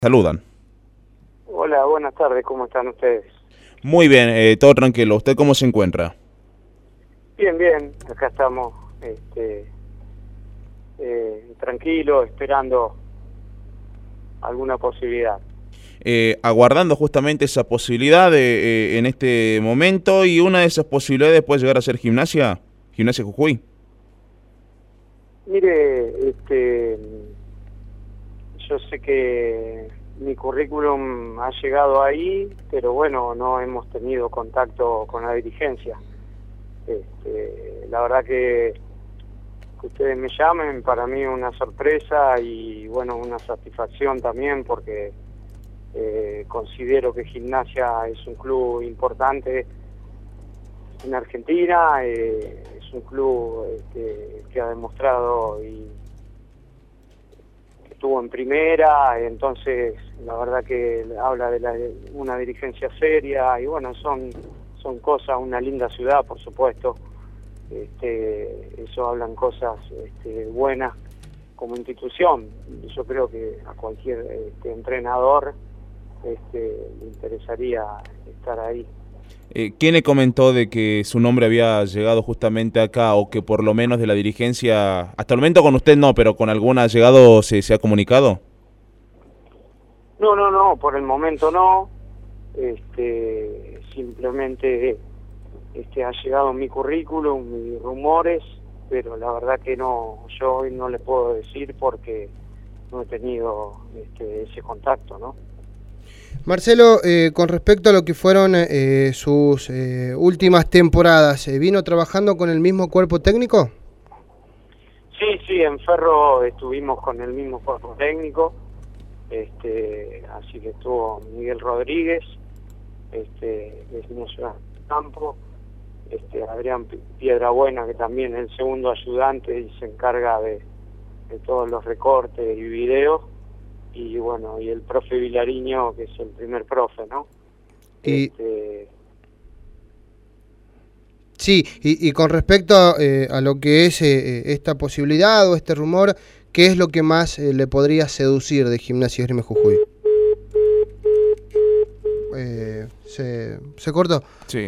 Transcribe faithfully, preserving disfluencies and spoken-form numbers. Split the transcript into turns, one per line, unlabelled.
saludan.
Hola, buenas tardes, ¿cómo están ustedes?
Muy bien, eh, todo tranquilo. ¿Usted cómo se encuentra?
Bien, bien, acá estamos este, eh, tranquilos, esperando alguna posibilidad.
Eh, aguardando justamente esa posibilidad de, eh, en este momento, y una de esas posibilidades puede llegar a ser Gimnasia, Gimnasia Jujuy.
Mire, este, yo sé que mi currículum ha llegado ahí, pero bueno, no hemos tenido contacto con la dirigencia. Este, la verdad que, que ustedes me llamen, para mí es una sorpresa y bueno, una satisfacción también, porque eh, considero que Gimnasia es un club importante en Argentina, eh, es un club este, que ha demostrado y que estuvo en primera, entonces la verdad que habla de, la, de una dirigencia seria y bueno, son, son cosas, una linda ciudad por supuesto, este, eso hablan cosas este, buenas como institución. Yo creo que a cualquier este, entrenador este, le interesaría estar ahí.
Eh, ¿Quién le comentó de que su nombre había llegado justamente acá, o que por lo menos de la dirigencia, hasta el momento con usted no, pero con alguna ha llegado, se, se ha comunicado?
No, no, no, por el momento no, este, simplemente este, ha llegado mi currículum, mis rumores, pero la verdad que no, yo hoy no le puedo decir porque no he tenido este, ese contacto, ¿no?
Marcelo, eh, con respecto a lo que fueron eh, sus eh, últimas temporadas, ¿eh, ¿vino trabajando con el mismo cuerpo técnico?
Sí, sí, en Ferro estuvimos con el mismo cuerpo técnico, este, así que estuvo Miguel Rodríguez, este, que es mi ayudante de campo, este, Adrián Piedrabuena, que también es el segundo ayudante y se encarga de, de todos los recortes y videos, y bueno, y el profe Vilariño, que es el primer profe, ¿no?
Y...
Este...
Sí, y, y con respecto eh, a lo que es eh, esta posibilidad o este rumor, ¿qué es lo que más eh, le podría seducir de Gimnasia Esgrima Jujuy? Eh, ¿se, ¿Se cortó?
Sí.